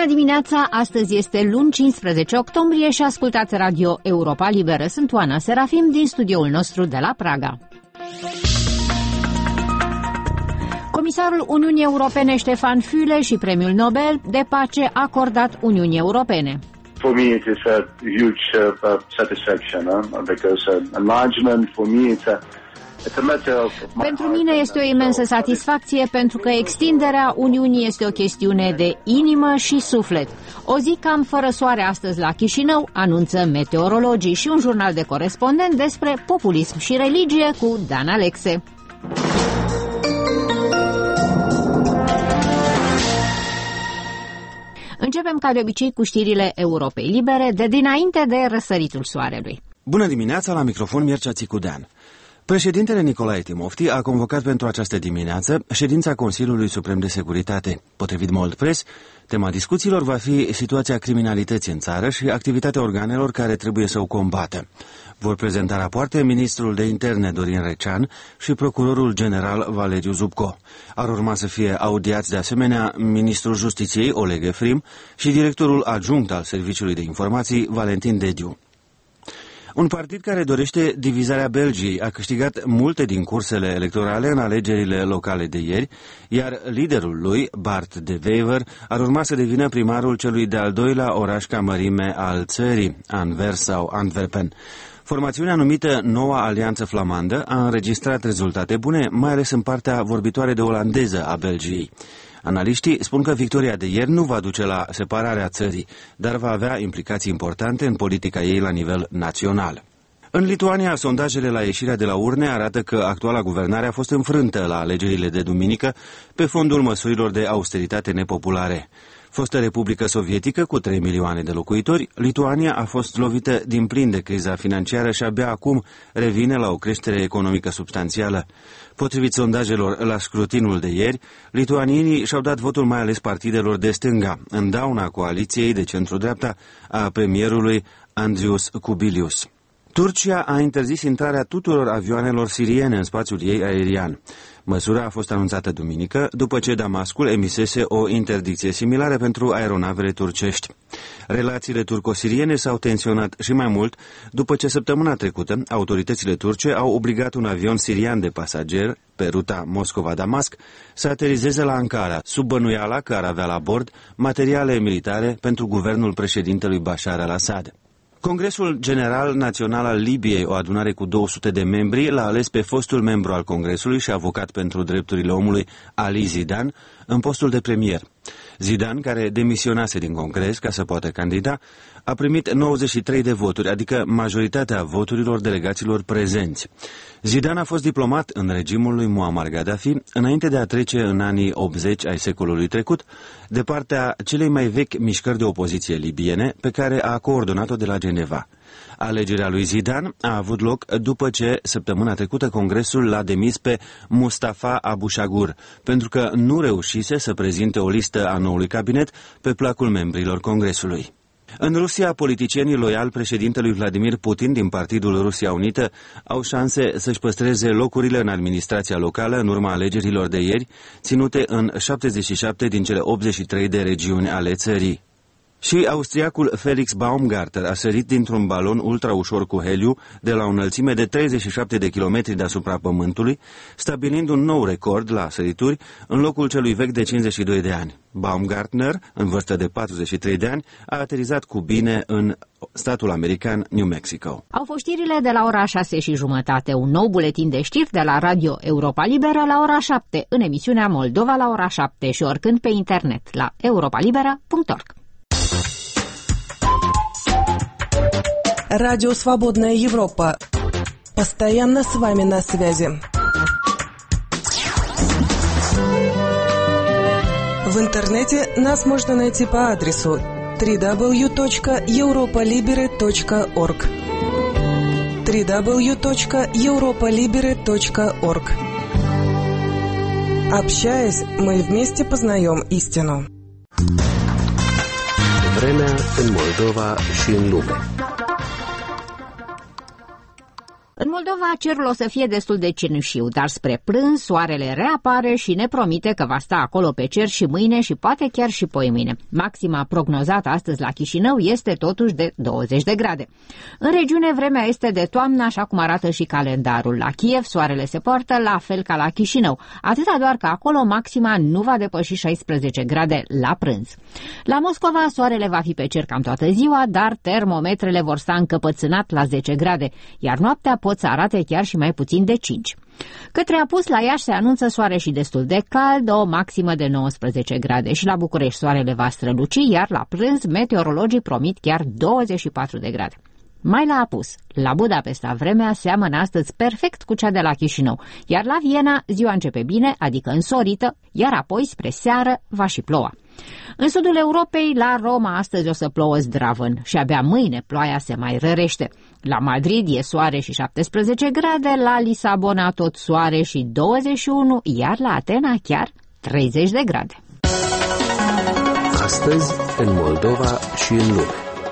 dimineața, astăzi este luni 15 octombrie și ascultați Radio Europa Liberă. Sunt Oana Serafim din studioul nostru de la Praga. Comisarul Uniunii Europene Stefan Füle și Premiul Nobel de Pace acordat Uniunii Europene. For me it is a huge satisfaction because enlargement for me it's a Pentru mine este o imensă satisfacție pentru că extinderea Uniunii este o chestiune de inimă și suflet. O zi cam fără soare astăzi la Chișinău, anunță meteorologii, și un jurnal de corespondent despre populism și religie cu Dan Alexe. Începem ca de obicei cu știrile Europei Libere de dinainte de răsăritul soarelui. Bună dimineața, la microfon Mircea Țicudean. Președintele Nicolae Timofti a convocat pentru această dimineață ședința Consiliului Suprem de Securitate. Potrivit Mold Press, tema discuțiilor va fi situația criminalității în țară și activitatea organelor care trebuie să o combată. Vor prezenta rapoarte ministrul de interne Dorin Recean și procurorul general Valeriu Zubco. Ar urma să fie audiați de asemenea ministrul Justiției Oleg Efrim și directorul adjunct al Serviciului de Informații Valentin Dediu. Un partid care dorește divizarea Belgiei a câștigat multe din cursele electorale în alegerile locale de ieri, iar liderul lui, Bart de Wever, ar urma să devină primarul celui de-al doilea oraș ca mărime al țării, Anvers sau Antwerpen. Formațiunea numită Noua Alianță Flamandă a înregistrat rezultate bune, mai ales în partea vorbitoare de olandeză a Belgiei. Analiștii spun că victoria de ieri nu va duce la separarea țării, dar va avea implicații importante în politica ei la nivel național. În Lituania, sondajele la ieșirea de la urne arată că actuala guvernare a fost înfrântă la alegerile de duminică pe fondul măsurilor de austeritate nepopulare. Fostă Republică Sovietică cu 3 milioane de locuitori, Lituania a fost lovită din plin de criza financiară și abia acum revine la o creștere economică substanțială. Potrivit sondajelor la scrutinul de ieri, lituanienii și-au dat votul mai ales partidelor de stânga, în dauna coaliției de centru-dreapta a premierului Andrius Kubilius. Turcia a interzis intrarea tuturor avioanelor siriene în spațiul ei aerian. Măsura a fost anunțată duminică, după ce Damascul emisese o interdicție similară pentru aeronavele turcești. Relațiile turco-siriene s-au tensionat și mai mult după ce săptămâna trecută autoritățile turce au obligat un avion sirian de pasageri pe ruta Moscova-Damasc să aterizeze la Ankara, sub bănuiala că ar avea la bord materiale militare pentru guvernul președintelui Bashar al-Assad. Congresul General Național al Libiei, o adunare cu 200 de membri, l-a ales pe fostul membru al Congresului și avocat pentru drepturile omului Ali Zidan în postul de premier. Zidan, care demisionase din Congres ca să poată candida, a primit 93 de voturi, adică majoritatea voturilor delegaților prezenți. Zidan a fost diplomat în regimul lui Muammar Gaddafi, înainte de a trece în anii 80 ai secolului trecut, de partea celei mai vechi mișcări de opoziție libiene, pe care a coordonat-o de la Geneva. Alegerea lui Zidan a avut loc după ce, săptămâna trecută, Congresul l-a demis pe Mustafa Abu Shagur, pentru că nu reușise să prezinte o listă a noului cabinet pe placul membrilor Congresului. În Rusia, politicienii loiali președintelui Vladimir Putin din Partidul Rusia Unită au șanse să-și păstreze locurile în administrația locală în urma alegerilor de ieri, ținute în 77 din cele 83 de regiuni ale țării. Și austriacul Felix Baumgartner a sărit dintr-un balon ultraușor cu heliu de la o înălțime de 37 de kilometri deasupra Pământului, stabilind un nou record la sărituri în locul celui vechi de 52 de ani. Baumgartner, în vârstă de 43 de ani, a aterizat cu bine în statul american New Mexico. Au fost știrile de la ora 6:30. Un nou buletin de știri de la Radio Europa Liberă la ora 7, în emisiunea Moldova la ora 7 și oricând pe internet la europalibera.org. Радио «Свободная Европа». Постоянно с вами на связи. В интернете нас можно найти по адресу www.europalibere.org www.europalibere.org. Общаясь, мы вместе познаем истину. Vremea în Moldova și în lume. În Moldova cerul o să fie destul de cenușiu, dar spre prânz soarele reapare și ne promite că va sta acolo pe cer și mâine și poate chiar și poimâine. Maxima prognozată astăzi la Chișinău este totuși de 20 de grade. În regiune vremea este de toamnă, așa cum arată și calendarul. La Kiev soarele se poartă la fel ca la Chișinău, atâta doar că acolo maxima nu va depăși 16 grade la prânz. La Moscova soarele va fi pe cer cam toată ziua, dar termometrele vor sta încăpățânat la 10 grade, iar noaptea pot să arate chiar și mai puțin de 5. Către apus, la Iași se anunță soare și destul de cald, o maximă de 19 grade și la București soarele va străluci, iar la prânz meteorologii promit chiar 24 de grade. Mai la apus, la Budapesta vremea seamănă astăzi perfect cu cea de la Chișinău, iar la Viena ziua începe bine, adică însorită, iar apoi spre seară va și ploua. În sudul Europei, la Roma astăzi o să plouă zdravăn și abia mâine ploaia se mai rărește. La Madrid e soare și 17 grade, la Lisabona tot soare și 21, iar la Atena chiar 30 de grade. Astăzi, în Moldova și în lume.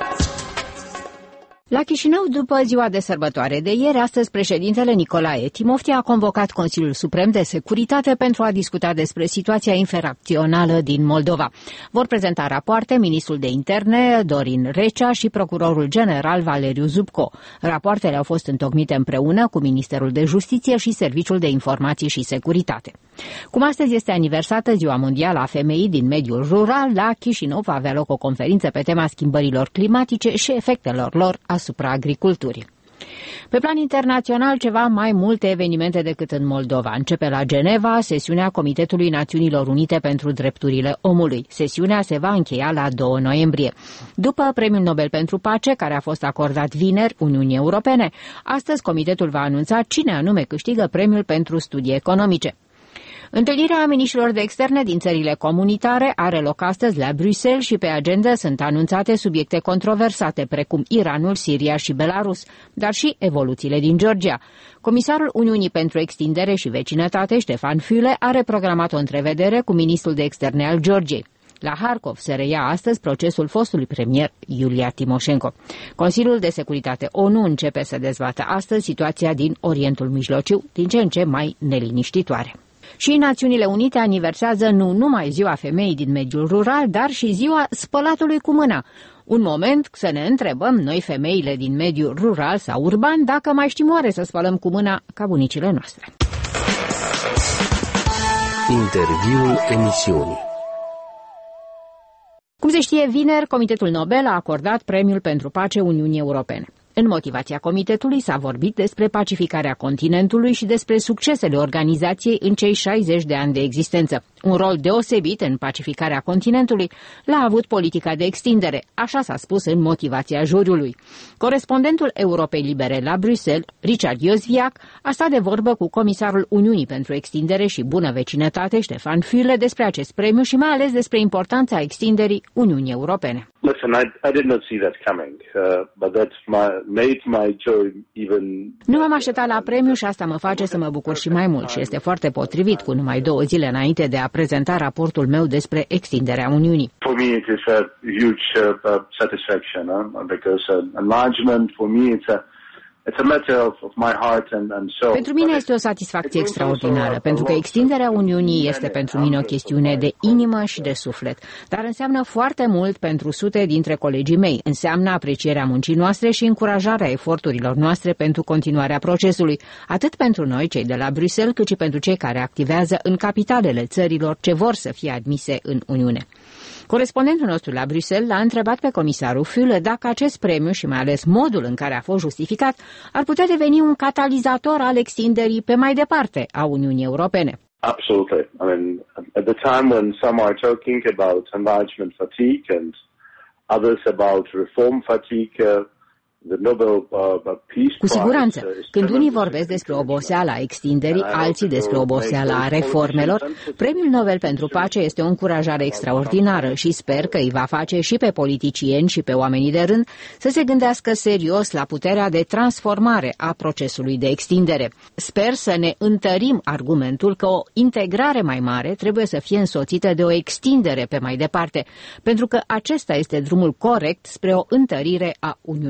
La Chișinău, după ziua de sărbătoare de ieri, astăzi președintele Nicolae Timofti a convocat Consiliul Suprem de Securitate pentru a discuta despre situația infracțională din Moldova. Vor prezenta rapoarte ministrul de interne Dorin Recea și procurorul general Valeriu Zubco. Rapoartele au fost întocmite împreună cu Ministerul de Justiție și Serviciul de Informații și Securitate. Cum astăzi este aniversată Ziua Mondială a Femeii din mediul rural, la Chișinău va avea loc o conferință pe tema schimbărilor climatice și efectelor lor asupra agriculturii. Pe plan internațional, ceva mai multe evenimente decât în Moldova. Începe la Geneva sesiunea Comitetului Națiunilor Unite pentru Drepturile Omului. Sesiunea se va încheia la 2 noiembrie. După Premiul Nobel pentru Pace, care a fost acordat vineri Uniunii Europene, astăzi Comitetul va anunța cine anume câștigă premiul pentru studii economice. Întâlnirea miniștrilor de externe din țările comunitare are loc astăzi la Bruxelles și pe agenda sunt anunțate subiecte controversate, precum Iranul, Siria și Belarus, dar și evoluțiile din Georgia. Comisarul Uniunii pentru Extindere și Vecinătate, Ștefan Füle, are programat o întrevedere cu ministrul de externe al Georgiei. La Harkov se reia astăzi procesul fostului premier Iulia Timoșenko. Consiliul de Securitate ONU începe să dezbată astăzi situația din Orientul Mijlociu, din ce în ce mai neliniștitoare. Și Națiunile Unite aniversează nu numai Ziua Femeii din mediul rural, dar și Ziua Spălatului cu mâna. Un moment să ne întrebăm noi, femeile din mediul rural sau urban, dacă mai știm oare să spălăm cu mâna ca bunicile noastre. Interviul emisiunii. Cum se știe, vineri, Comitetul Nobel a acordat Premiul pentru Pace Uniunii Europene. În motivația comitetului s-a vorbit despre pacificarea continentului și despre succesele organizației în cei 60 de ani de existență. Un rol deosebit în pacificarea continentului l-a avut politica de extindere, așa s-a spus în motivația juriului. Corespondentul Europei Libere la Bruxelles, Richard Iosviac, a stat de vorbă cu comisarul Uniunii pentru Extindere și Bună Vecinătate, Ștefan Füle, despre acest premiu și mai ales despre importanța extinderii Uniunii Europene. Listen, I did not see that coming, but that made my joy even. Nu m-am așteptat la premiu și asta mă face să mă bucur și mai mult și este foarte potrivit cu numai 2 zile înainte de a prezenta raportul meu despre extinderea Uniunii. For me it is a huge satisfaction, because enlargement for me it's a matter of my heart and soul. Pentru mine este o satisfacție extraordinară, pentru că extinderea Uniunii este pentru mine o chestiune de inimă și de suflet, dar înseamnă foarte mult pentru sute dintre colegii mei, înseamnă aprecierea muncii noastre și încurajarea eforturilor noastre pentru continuarea procesului, atât pentru noi, cei de la Bruxelles, cât și pentru cei care activează în capitalele țărilor ce vor să fie admise în Uniune. Corespondentul nostru la Bruxelles l-a întrebat pe comisarul Füle dacă acest premiu și mai ales modul în care a fost justificat ar putea deveni un catalizator al extinderii pe mai departe a Uniunii Europene. Absolutely. I mean, at the time when some are talking about enlargement fatigue and others about reform fatigue, cu siguranță, când unii vorbesc despre oboseala extinderii, alții despre oboseala reformelor, Premiul Nobel pentru Pace este o încurajare extraordinară și sper că îi va face și pe politicieni și pe oamenii de rând să se gândească serios la puterea de transformare a procesului de extindere. Sper să ne întărim argumentul că o integrare mai mare trebuie să fie însoțită de o extindere pe mai departe, pentru că acesta este drumul corect spre o întărire a Uniunii Europene.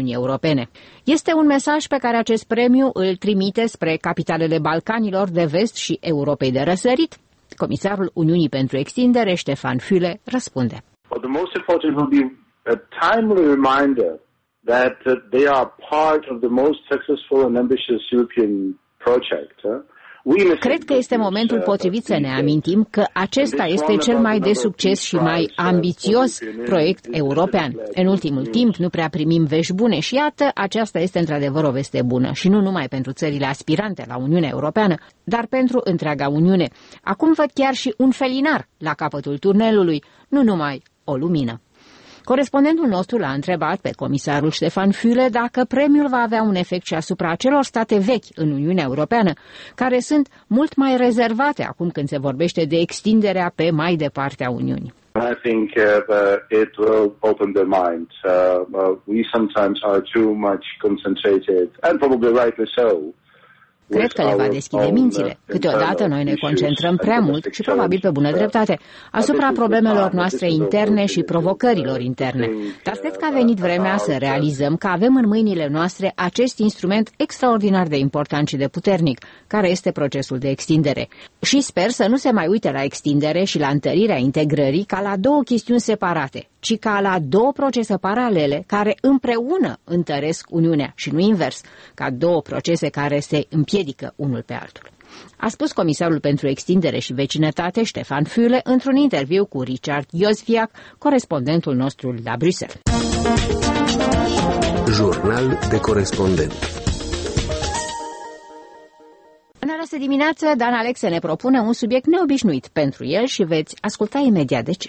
europene. Este un mesaj pe care acest premiu îl trimite spre capitalele Balcanilor de Vest și Europei de Răsărit? Comisarul Uniunii pentru Extindere, Stefan Füle, răspunde. The most important will be a timely reminder that they are part of the most successful and ambitious European project. Cred că este momentul potrivit să ne amintim că acesta este cel mai de succes și mai ambițios proiect european. În ultimul timp nu prea primim vești bune și iată, aceasta este într-adevăr o veste bună și nu numai pentru țările aspirante la Uniunea Europeană, dar pentru întreaga Uniune. Acum văd chiar și un felinar la capătul tunelului, nu numai o lumină. Corespondentul nostru l-a întrebat pe comisarul Stefan Füle dacă premiul va avea un efect și asupra acelor state vechi în Uniunea Europeană, care sunt mult mai rezervate acum când se vorbește de extinderea pe mai departe a Uniunii. I think it will open their minds. We sometimes are too much concentrated, and probably rightly so. Cred că le va deschide mințile. Câteodată noi ne concentrăm prea mult și probabil pe bună dreptate asupra problemelor noastre interne și provocărilor interne. Dar cred că a venit vremea să realizăm că avem în mâinile noastre acest instrument extraordinar de important și de puternic, care este procesul de extindere. Și sper să nu se mai uite la extindere și la întărirea integrării ca la două chestiuni separate, ci ca la două procese paralele care împreună întăresc Uniunea și nu invers, ca două procese care se împiedică unul pe altul. A spus comisarul pentru extindere și vecinătate, Stefan Füle, într-un interviu cu Richard Josviak, corespondentul nostru la Bruxelles. Jurnal de corespondent. În această dimineață, Dan Alexe ne propune un subiect neobișnuit pentru el și veți asculta imediat de ce.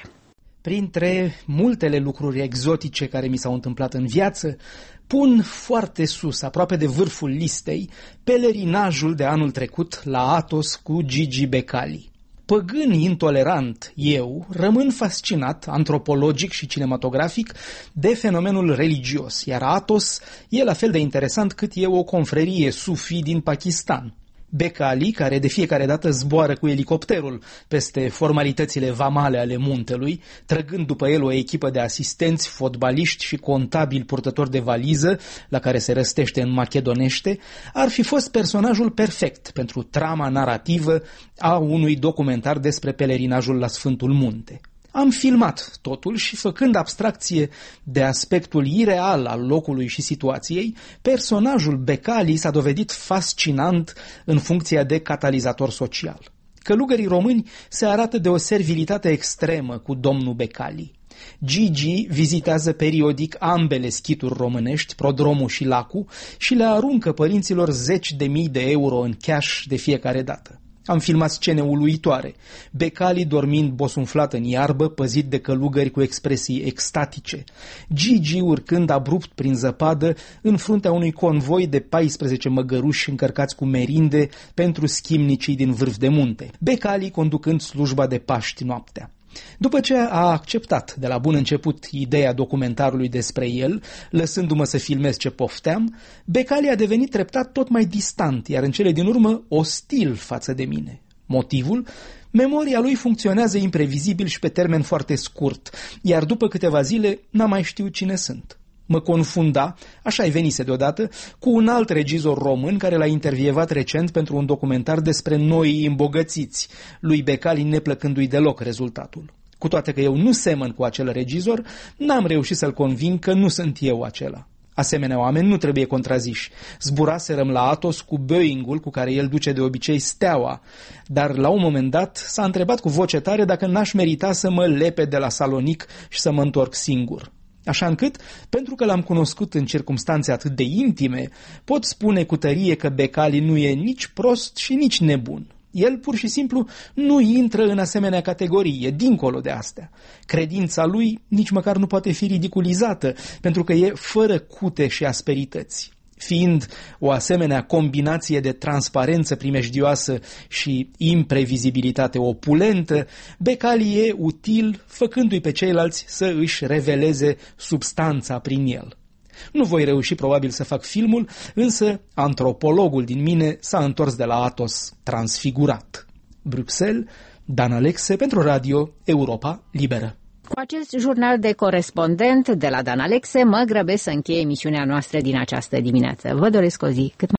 Printre multele lucruri exotice care mi s-au întâmplat în viață, pun foarte sus, aproape de vârful listei, pelerinajul de anul trecut la Athos cu Gigi Becali. Păgân intolerant, eu rămân fascinat, antropologic și cinematografic, de fenomenul religios, iar Athos e la fel de interesant cât e o confrerie sufi din Pakistan. Becali, care de fiecare dată zboară cu elicopterul peste formalitățile vamale ale muntelui, trăgând după el o echipă de asistenți, fotbaliști și contabili purtători de valiză, la care se răstește în macedonește, ar fi fost personajul perfect pentru trama narrativă a unui documentar despre pelerinajul la Sfântul Munte. Am filmat totul și, făcând abstracție de aspectul ireal al locului și situației, personajul Becali s-a dovedit fascinant în funcția de catalizator social. Călugării români se arată de o servilitate extremă cu domnul Becali. Gigi vizitează periodic ambele schituri românești, Prodromul și Lacul, și le aruncă părinților 10.000 de euro în cash de fiecare dată. Am filmat scene uluitoare, Becali dormind bosunflat în iarbă, păzit de călugări cu expresii extatice, Gigi urcând abrupt prin zăpadă în fruntea unui convoi de 14 măgăruși încărcați cu merinde pentru schimnicii din vârf de munte, Becali conducând slujba de Paști noaptea. După ce a acceptat de la bun început ideea documentarului despre el, lăsându-mă să filmez ce pofteam, Becali a devenit treptat tot mai distant, iar în cele din urmă ostil față de mine. Motivul? Memoria lui funcționează imprevizibil și pe termen foarte scurt, iar după câteva zile n-am mai știut cine sunt. Mă confunda, așa-i venise deodată, cu un alt regizor român care l-a intervievat recent pentru un documentar despre noii îmbogățiți, lui Becali neplăcându-i deloc rezultatul. Cu toate că eu nu semăn cu acel regizor, n-am reușit să-l conving că nu sunt eu acela. Asemenea oameni nu trebuie contraziși. Zburaserăm la Athos cu Boeing-ul cu care el duce de obicei Steaua, dar la un moment dat s-a întrebat cu voce tare dacă n-aș merita să mă lepe de la Salonic și să mă întorc singur. Așa încât, pentru că l-am cunoscut în circumstanțe atât de intime, pot spune cu tărie că Becali nu e nici prost și nici nebun. El pur și simplu nu intră în asemenea categorie, dincolo de astea. Credința lui nici măcar nu poate fi ridiculizată, pentru că e fără cute și asperități. Fiind o asemenea combinație de transparență primejdioasă și imprevizibilitate opulentă, Becali e util făcându-i pe ceilalți să își reveleze substanța prin el. Nu voi reuși probabil să fac filmul, însă antropologul din mine s-a întors de la Athos transfigurat. Bruxelles, Dan Alexe pentru Radio Europa Liberă. Cu acest jurnal de corespondent de la Dan Alexe mă grăbesc să încheie emisiunea noastră din această dimineață. Vă doresc o zi cât